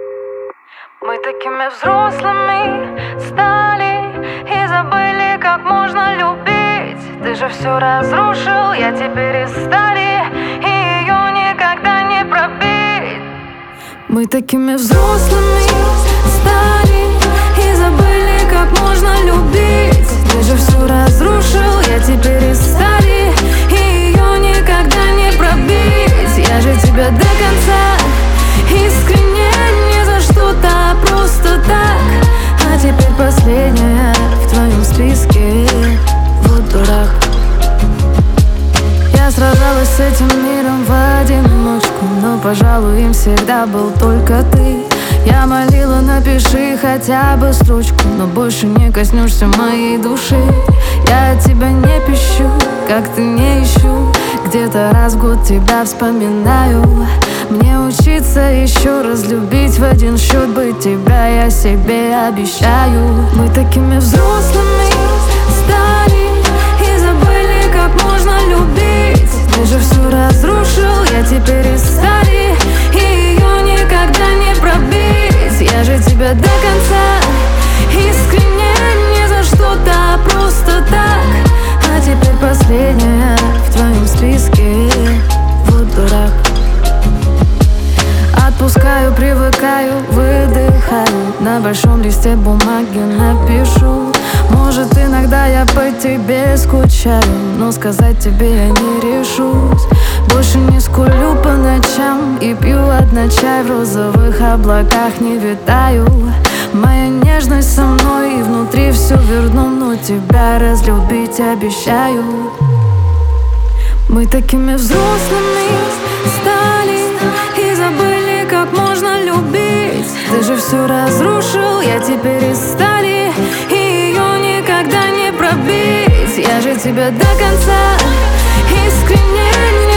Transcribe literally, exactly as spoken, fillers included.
Мы такими взрослыми стали и забыли, как можно любить. Ты же все разрушил, я теперь из стали, и ее никогда не пробить. Мы такими взрослыми стали и забыли, как можно любить. Ты же все разрушил, я теперь из стали, и ее никогда не пробить. Я же тебя до конца искренне, не за что-то, а просто так. А теперь последняя в твоем списке. Вот дурак. Я сражалась с этим миром в одиночку, но, пожалуй, им всегда был только ты. Я молила, напиши хотя бы строчку, но больше не коснешься моей души. Я от тебя не пищу, как ты не ищу. Где-то раз в год тебя вспоминаю. Мне учиться еще раз любить, в один счет быть тебя я себе обещаю. Мы такими взрослыми стали и забыли, как можно любить. Ты же все разрушил, я теперь из стали, и ее никогда не пробить. Я же тебя до конца искренне, не за что-то, а просто так. А теперь последняя в твоем списке. Вот дурак. Отпускаю, привыкаю, выдыхаю. На большом листе бумаги напишу. Может, иногда я по тебе скучаю, но сказать тебе я не решусь. Больше не скулю по ночам и пью одна чай. В розовых облаках не витаю. Моя нежность со мной, и внутри все верну, но тебя разлюбить обещаю. Мы такими взрослыми стали и забыли, как можно любить. Ты же все разрушил, я теперь из стали, и ее никогда не пробить. Я же тебя до конца искренне